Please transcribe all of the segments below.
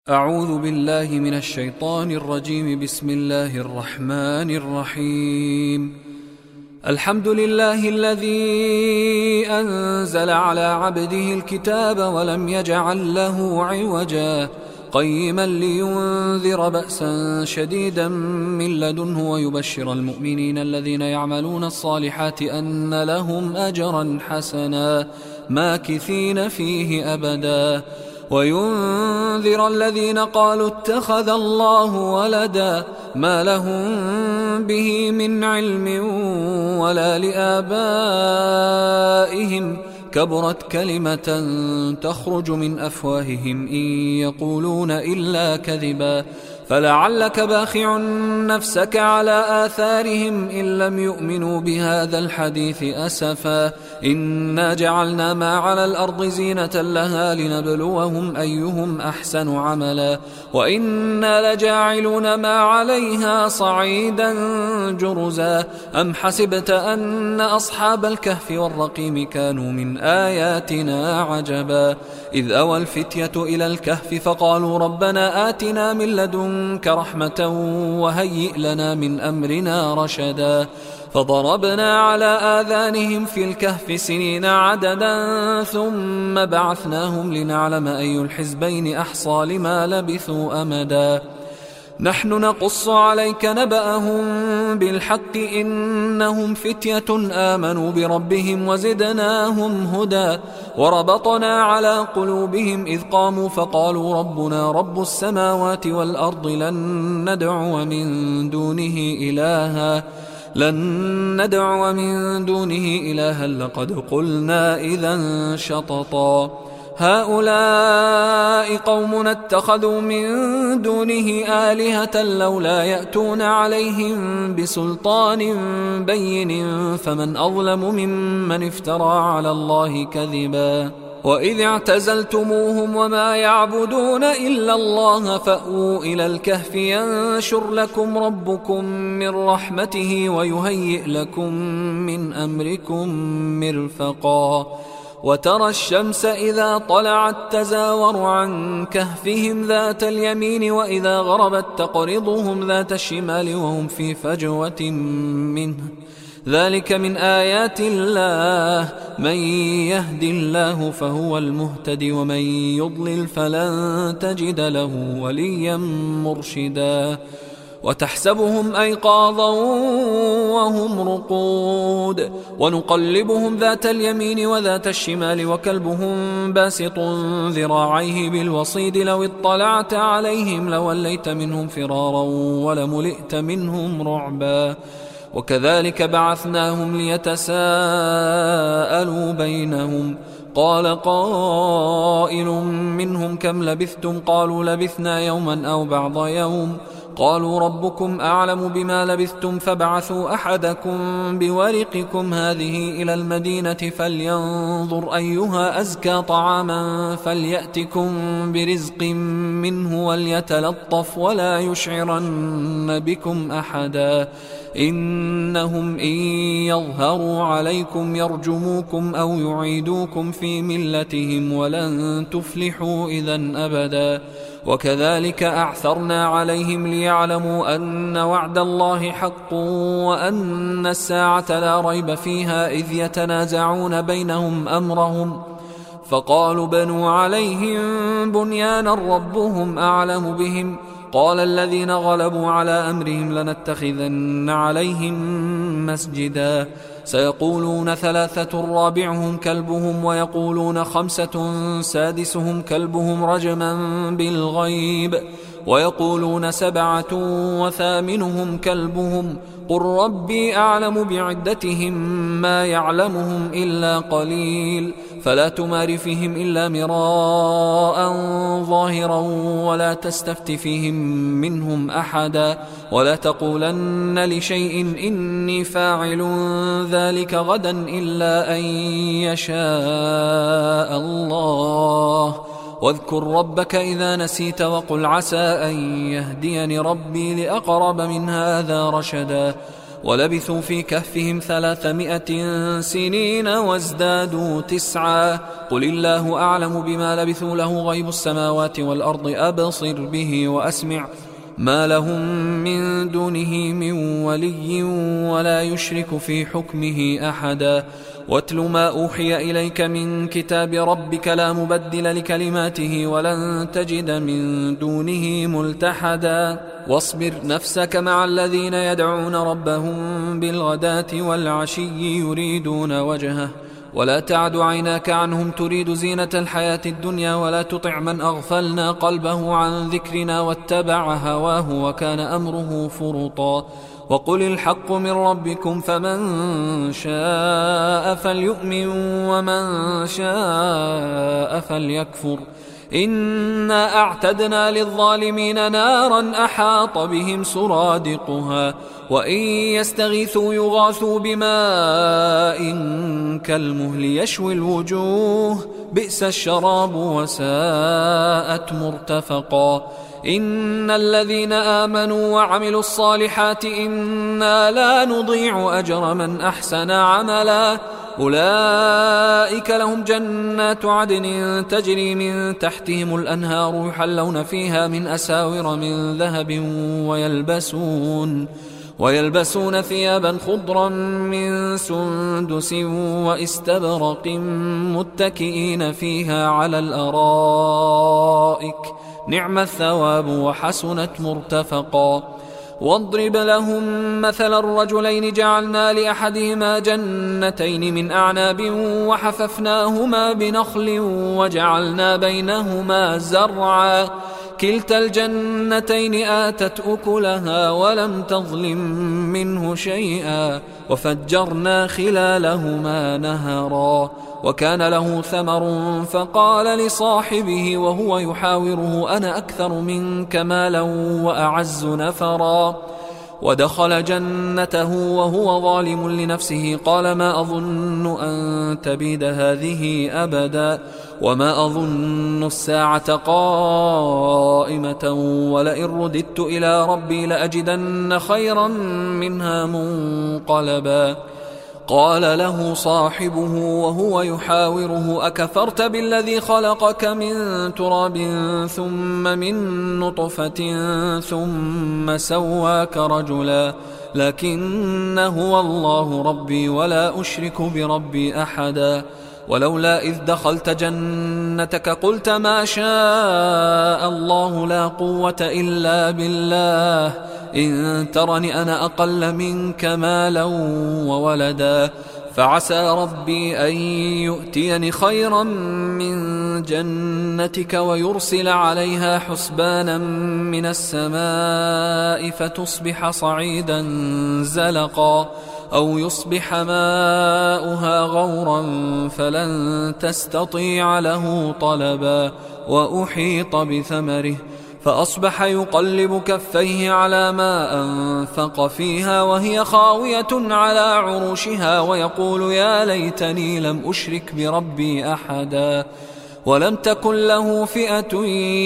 أعوذ بالله من الشيطان الرجيم. بسم الله الرحمن الرحيم. الحمد لله الذي أنزل على عبده الكتاب ولم يجعل له عوجا قيما لينذر بأسا شديدا من لدنه ويبشر المؤمنين الذين يعملون الصالحات أن لهم أجرا حسنا ماكثين فيه أبدا وينذر الذين قالوا اتخذ الله ولدا ما لهم به من علم ولا لآبائهم كبرت كلمة تخرج من أفواههم إن يقولون إلا كذبا فلعلك باخع نفسك على آثارهم إن لم يؤمنوا بهذا الحديث أسفا إنا جعلنا ما على الأرض زينة لها لنبلوهم أيهم أحسن عملا وإنا لجاعلون ما عليها صعيدا جرزا أم حسبت أن أصحاب الكهف والرقيم كانوا من آياتنا عجبا إذ أوى الفتية إلى الكهف فقالوا ربنا آتنا من لدنك رحمة وهيئ لنا من أمرنا رشدا فضربنا على آذانهم في الكهف سنين عددا ثم بعثناهم لنعلم أي الحزبين أحصى لما لبثوا أمدا نحن نقص عليك نبأهم بالحق إنهم فتية آمنوا بربهم وزدناهم هدى وربطنا على قلوبهم إذ قاموا فقالوا ربنا رب السماوات والأرض لن ندعو من دونه إلها لقد قلنا إذا شططا هؤلاء قومنا اتخذوا من دونه آلهة لولا يأتون عليهم بسلطان بين فمن أظلم ممن افترى على الله كذبا وإذ اعتزلتموهم وما يعبدون إلا الله فأووا إلى الكهف ينشر لكم ربكم من رحمته ويهيئ لكم من أمركم مرفقا وترى الشمس إذا طلعت تزاور عن كهفهم ذات اليمين وإذا غربت تقرضهم ذات الشمال وهم في فجوة منه ذلك من آيات الله من يهد الله فهو المهتد ومن يضلل فلن تجد له وليا مرشدا وتحسبهم أيقاظا وهم رقود ونقلبهم ذات اليمين وذات الشمال وكلبهم باسط ذراعيه بالوصيد لو اطلعت عليهم لوليت منهم فرارا ولملئت منهم رعبا وكذلك بعثناهم ليتساءلوا بينهم قال قائل منهم كم لبثتم قالوا لبثنا يوما أو بعض يوم قالوا ربكم أعلم بما لبثتم فابعثوا أحدكم بورقكم هذه إلى المدينة فلينظر أيها أزكى طعاما فليأتكم برزق منه وليتلطف ولا يشعرن بكم أحدا إنهم إن يظهروا عليكم يرجموكم أو يعيدوكم في ملتهم ولن تفلحوا إذن أبدا وكذلك أعثرنا عليهم ليعلموا أن وعد الله حق وأن الساعة لا ريب فيها إذ يتنازعون بينهم أمرهم فقالوا بنوا عليهم بنيانا ربهم أعلم بهم قال الذين غلبوا على أمرهم لنتخذن عليهم مسجدا سيقولون ثلاثة رابعهم كلبهم ويقولون خمسة سادسهم كلبهم رجما بالغيب ويقولون سبعة وثامنهم كلبهم قل ربي أعلم بعدتهم ما يعلمهم إلا قليل فلا تمار فيهم إلا مراء ظاهرا ولا تستفت فيهم منهم أحدا ولا تقولن لشيء إني فاعل ذلك غدا إلا أن يشاء الله واذكر ربك إذا نسيت وقل عسى أن يهديني ربي لأقرب من هذا رشدا ولبثوا في كهفهم 300 سنين وازدادوا 9. قل الله أعلم بما لبثوا له غيب السماوات والأرض أبصر به وأسمع ما لهم من دونه من ولي ولا يشرك في حكمه أحدا. واتل ما أوحي إليك من كتاب ربك لا مبدل لكلماته ولن تجد من دونه ملتحدا. واصبر نفسك مع الذين يدعون ربهم بالغداة والعشي يريدون وجهه ولا تعد عيناك عنهم تريد زينة الحياة الدنيا ولا تطع من أغفلنا قلبه عن ذكرنا واتبع هواه وكان أمره فرطا. وقل الحق من ربكم فمن شاء فليؤمن ومن شاء فليكفر. إنا أعتدنا للظالمين نارا أحاط بهم سرادقها وإن يستغيثوا يغاثوا بماء كالمهل يشوي الوجوه بئس الشراب وساءت مرتفقا. إن الذين آمنوا وعملوا الصالحات إنا لا نضيع أجر من أحسن عملا. أولئك لهم جنات عدن تجري من تحتهم الأنهار يحلون فيها من أساور من ذهب ويلبسون ثيابا خضرا من سندس واستبرق متكئين فيها على الأرائك نعم الثواب وحسنت مرتفقا. واضرب لهم مثل الرجلين جعلنا لأحدهما جنتين من أعناب وحففناهما بنخل وجعلنا بينهما زرعا كلتا الجنتين آتت أكلها ولم تظلم منه شيئا وفجرنا خلالهما نهرا. وكان له ثمر فقال لصاحبه وهو يحاوره أنا أكثر منك مالا وأعز نفرا. ودخل جنته وهو ظالم لنفسه قال ما أظن أن تبيد هذه أبدا وما أظن الساعة قائمة ولئن رددت إلى ربي لأجدن خيرا منها منقلبا. قال له صاحبه وهو يحاوره أكفرت بالذي خلقك من تراب ثم من نطفة ثم سواك رجلا لكن هو الله ربي ولا أشرك بربي أحدا. ولولا إذ دخلت جنتك قلت ما شاء الله لا قوة إلا بالله إن ترني أنا أقل منك مالا وولدا فعسى ربي أن يؤتيني خيرا من جنتك ويرسل عليها حسبانا من السماء فتصبح صعيدا زلقا أو يصبح ماؤها غورا فلن تستطيع له طلبا. وأحيط بثمره فأصبح يقلب كفيه على ما أنفق فيها وهي خاوية على عروشها ويقول يا ليتني لم أشرك بربي أحدا. ولم تكن له فئة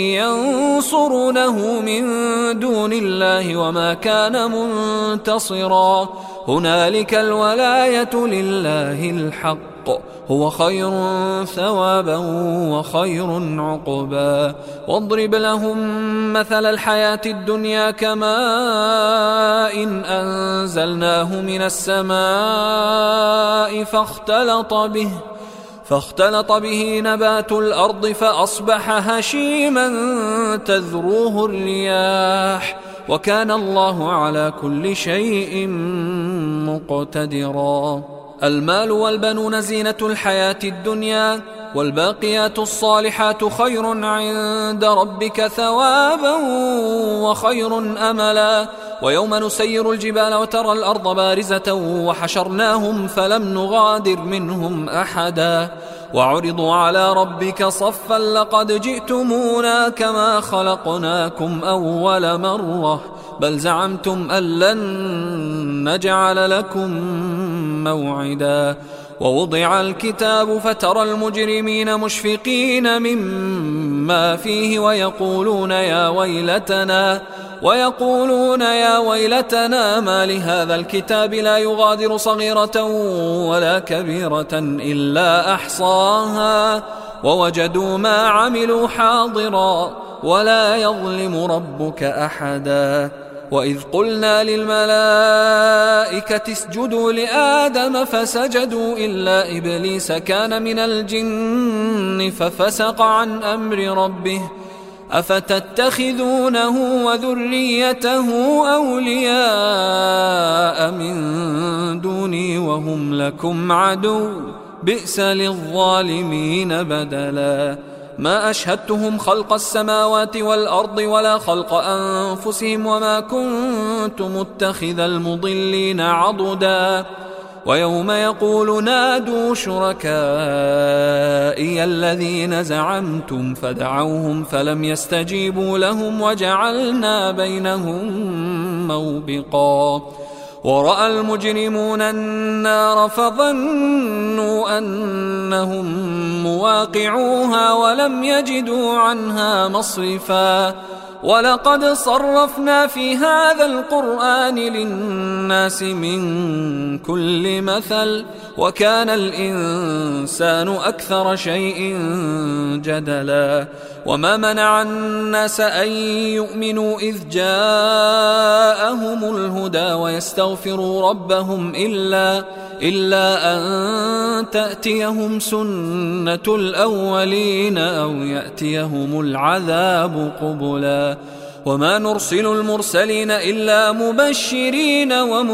ينصرونه من دون الله وما كان منتصرا. هنالك الولاية لله الحق هو خير ثوابا وخير عقبا. واضرب لهم مثل الحياة الدنيا كماء إن أنزلناه من السماء فاختلط به نبات الأرض فأصبح هشيما تذروه الرياح وكان الله على كل شيء مقتدرا. المال والبنون زينة الحياة الدنيا والباقيات الصالحات خير عند ربك ثوابا وخير أملا. ويوم نسير الجبال وترى الأرض بارزة وحشرناهم فلم نغادر منهم أحدا وعرضوا على ربك صفا لقد جئتمونا كما خلقناكم أول مرة بل زعمتم أن لن نجعل لكم موعدا. ووضع الكتاب فترى المجرمين مشفقين مما فيه ويقولون ويقولون يا ويلتنا ما لهذا الكتاب لا يغادر صغيرة ولا كبيرة إلا أحصاها ووجدوا ما عملوا حاضرا ولا يظلم ربك أحدا. وإذ قلنا للملائكة اسجدوا لآدم فسجدوا إلا إبليس كان من الجن ففسق عن أمر ربه أفتتخذونه وذريته أولياء من دوني وهم لكم عدو بئس للظالمين بدلا. ما أشهدتهم خلق السماوات والأرض ولا خلق أنفسهم وما كنت متخذ المضلين عضدا. ويوم يقول نادوا شركائي الذين زعمتم فدعوهم فلم يستجيبوا لهم وجعلنا بينهم موبقا. ورأى المجرمون النار فظنوا أنهم مواقعوها ولم يجدوا عنها مصرفا. ولقد صرفنا في هذا القرآن للناس من كل مثل وكان الإنسان أكثر شيء جدلا. وما منع الناس أن يؤمنوا إذ جاءهم الهدى ويستغفروا ربهم إلا أن تأتيهم سنة الأولين أو يأتيهم العذاب قبلا. وما نرسل المرسلين إلا مبشرين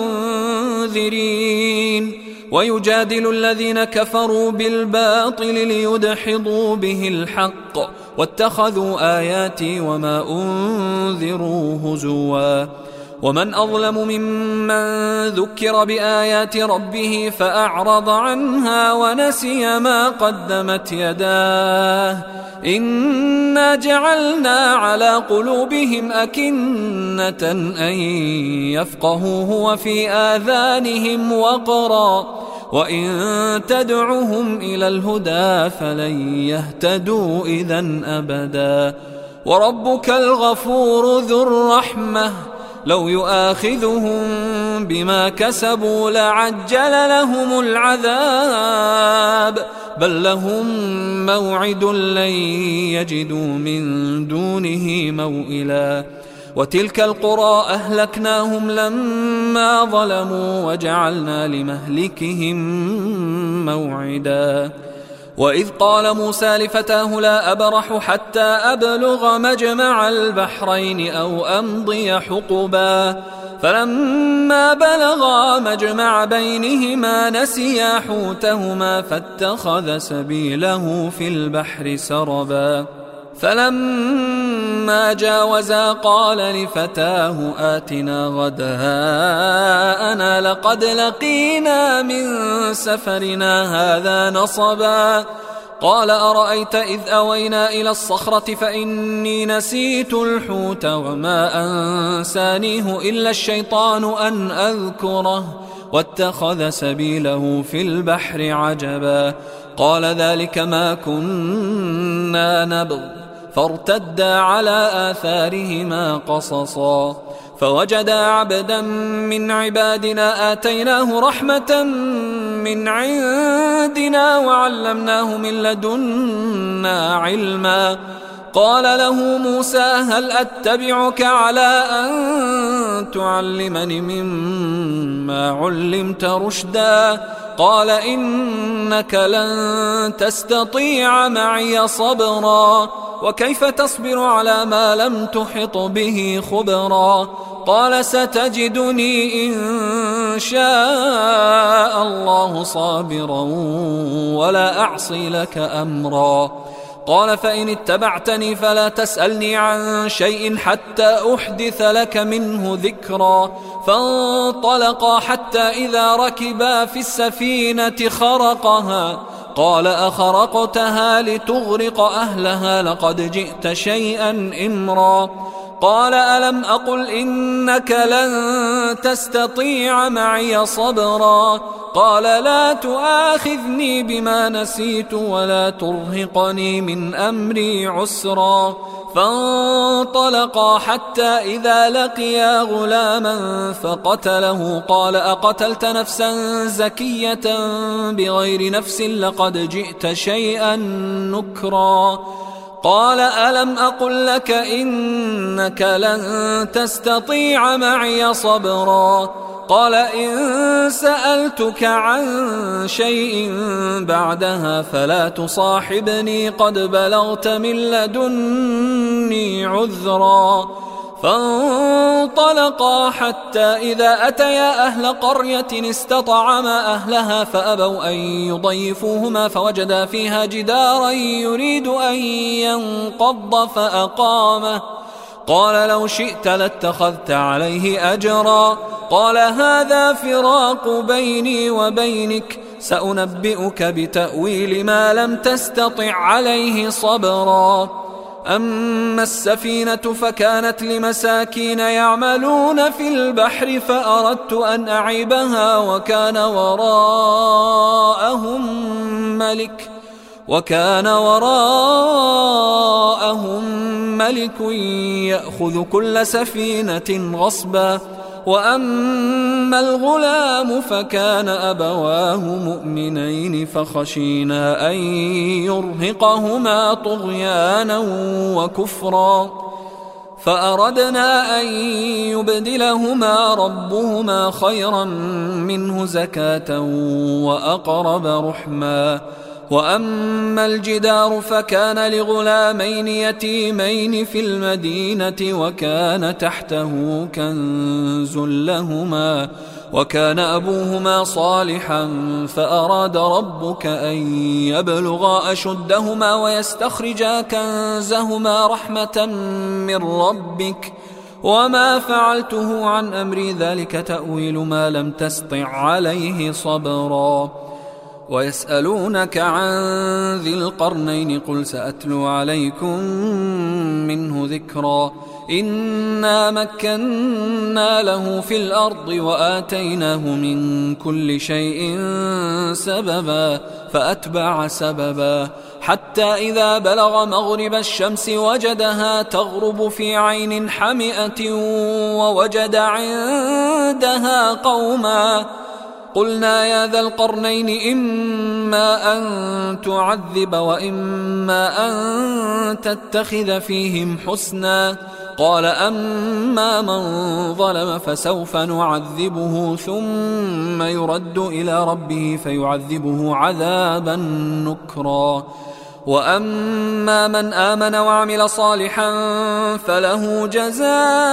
ومنذرين ويجادل الذين كفروا بالباطل ليدحضوا به الحق واتخذوا آياتي وما أنذروا هزوا. ومن أظلم ممن ذكر بآيات ربه فأعرض عنها ونسي ما قدمت يداه إنا جعلنا على قلوبهم أكنة أن يفقهوه وفي آذانهم وقرا وإن تدعهم إلى الهدى فلن يهتدوا إذن أبدا. وربك الغفور ذو الرحمة لو يؤاخذهم بما كسبوا لعجل لهم العذاب بل لهم موعد لن يجدوا من دونه موئلا. وتلك القرى أهلكناهم لما ظلموا وجعلنا لمهلكهم موعدا. وإذ قال موسى لفتاه لا أبرح حتى أبلغ مجمع البحرين أو أمضي حقبا فلما بلغا مجمع بينهما نسيا حوتهما فاتخذ سبيله في البحر سربا. فلما جاوزا قال لفتاه آتنا غداءنا لقد لقينا من سفرنا هذا نصبا. قال أرأيت إذ أوينا إلى الصخرة فإني نسيت الحوت وما أنسانيه إلا الشيطان أن أذكره واتخذ سبيله في البحر عجبا. قال ذلك ما كنا نبغ فارتدا على آثارهما قصصا. فوجدا عبدا من عبادنا آتيناه رحمة من عندنا وعلمناه من لدنا علما. قال له موسى هل أتبعك على أن تعلمني مما علمت رشدا؟ قال إنك لن تستطيع معي صبرا وكيف تصبر على ما لم تحط به خبرا. قال ستجدني إن شاء الله صابرا ولا أعصي لك أمرا. قال فإن اتبعتني فلا تسألني عن شيء حتى أحدث لك منه ذكرا. فانطلقا حتى إذا ركبا في السفينة خرقها قال أخرقتها لتغرق أهلها لقد جئت شيئا إمرا. قال ألم أقل إنك لن تستطيع معي صبرا. قال لا تؤاخذني بما نسيت ولا ترهقني من أمري عسرا. فانطلقا حتى إذا لقيا غلاما فقتله قال أقتلت نفسا زكية بغير نفس لقد جئت شيئا نكرا قال ألم أقل لك إنك لن تستطيع معي صبرا قال إن سألتك عن شيء بعدها فلا تصاحبني قد بلغت من لدني عذرا فانطلقا حتى إذا أتيا أهل قرية استطعما أهلها فأبوا أن يضيفوهما فوجدا فيها جدارا يريد أن ينقض فأقامه قال لو شئت لاتخذت عليه أجرا قال هذا فراق بيني وبينك سأنبئك بتأويل ما لم تستطع عليه صبرا أما السفينة فكانت لمساكين يعملون في البحر فأردت أن أعيبها وكان وراءهم ملك يأخذ كل سفينة غصبا وأما الغلام فكان أبواه مؤمنين فخشينا أن يرهقهما طغيانا وكفرا فأردنا أن يبدلهما ربهما خيرا منه زكاة وأقرب رحما وأما الجدار فكان لغلامين يتيمين في المدينة وكان تحته كنز لهما وكان أبوهما صالحا فأراد ربك أن يبلغا أشدهما ويستخرجا كنزهما رحمة من ربك وما فعلته عن أمري ذلك تأويل ما لم تسطع عليه صبرا ويسألونك عن ذي القرنين قل سأتلو عليكم منه ذكرا إنا مكنا له في الأرض وآتيناه من كل شيء سببا فأتبع سببا حتى إذا بلغ مغرب الشمس وجدها تغرب في عين حمئة ووجد عندها قوما قلنا يا ذا القرنين إما أن تعذب وإما أن تتخذ فيهم حسنا قال أما من ظلم فسوف نعذبه ثم يرد إلى ربه فيعذبه عذابا نكرا وأما من آمن وعمل صالحا فله جزاء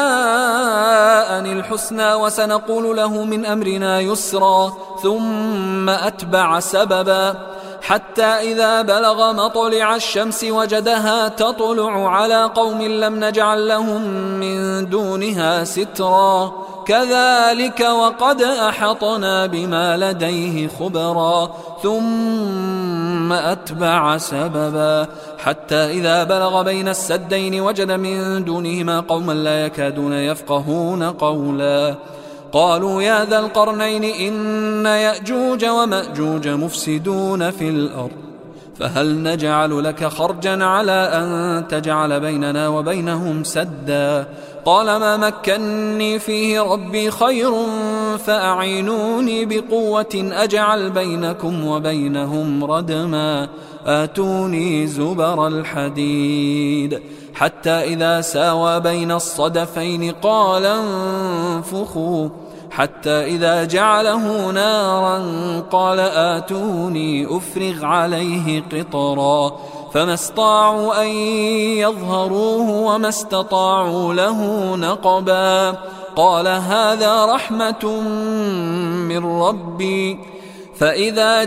الحسنى وسنقول له من أمرنا يسرا ثم أتبع سببا حتى إذا بلغ مطلع الشمس وجدها تطلع على قوم لم نجعل لهم من دونها سترا كذلك وقد أحطنا بما لديه خبرا ثم أتبع سببا حتى إذا بلغ بين السدين وجد من دونهما قوما لا يكادون يفقهون قولا قالوا يا ذا القرنين إن يأجوج ومأجوج مفسدون في الأرض فهل نجعل لك خرجا على أن تجعل بيننا وبينهم سدا قال ما مكني فيه ربي خير فأعينوني بقوة أجعل بينكم وبينهم ردما آتوني زبر الحديد حتى إذا ساوى بين الصدفين قال انفخوا حتى إذا جعله نارا قال آتوني أفرغ عليه قطرا فما استطاعوا أن يظهروه وما استطاعوا له نقبا قال هذا رحمة من ربي فإذا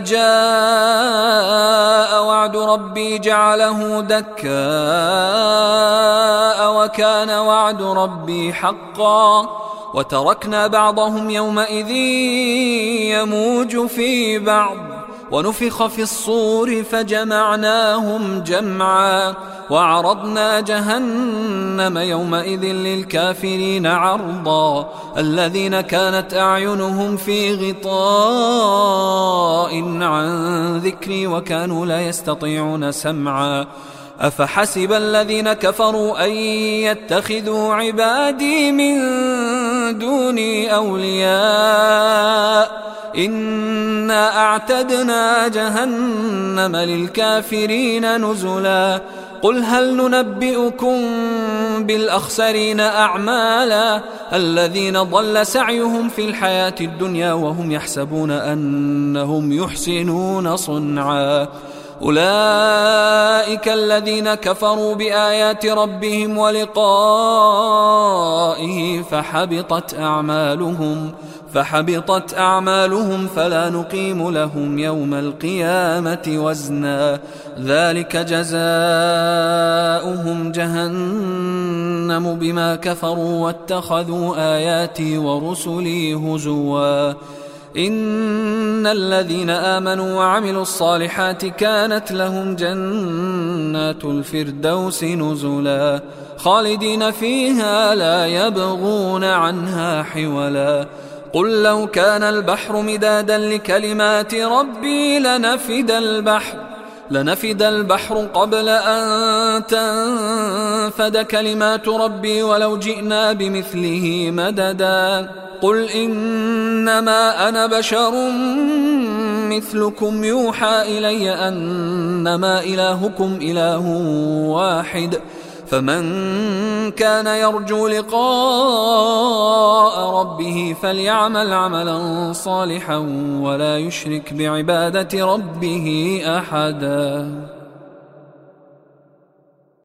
جاء وعد ربي جعله دكاء وكان وعد ربي حقا وتركنا بعضهم يومئذ يموج في بعض ونفخ في الصور فجمعناهم جمعا وعرضنا جهنم يومئذ للكافرين عرضا الذين كانت أعينهم في غطاء عن ذكري وكانوا لا يستطيعون سمعا أفحسب الذين كفروا أن يتخذوا عبادي من دوني أولياء إنا أعتدنا جهنم للكافرين نزلا قل هل ننبئكم بالأخسرين أعمالا الذين ضل سعيهم في الحياة الدنيا وهم يحسبون أنهم يحسنون صنعا أولئك الذين كفروا بآيات ربهم ولقائه فحبطت أعمالهم فلا نقيم لهم يوم القيامة وزنا ذلك جزاؤهم جهنم بما كفروا واتخذوا آياتي ورسلي هزوا إن الذين آمنوا وعملوا الصالحات كانت لهم جنات الفردوس نزلا خالدين فيها لا يبغون عنها حولا قل لو كان البحر مدادا لكلمات ربي لنفد البحر قبل أن تنفد كلمات ربي ولو جئنا بمثله مددا قل إنما أنا بشر مثلكم يوحى إلي أنما إلهكم إله واحد فمن كان يرجو لقاء ربه فليعمل عملا صالحا ولا يشرك بعبادة ربه أحدا.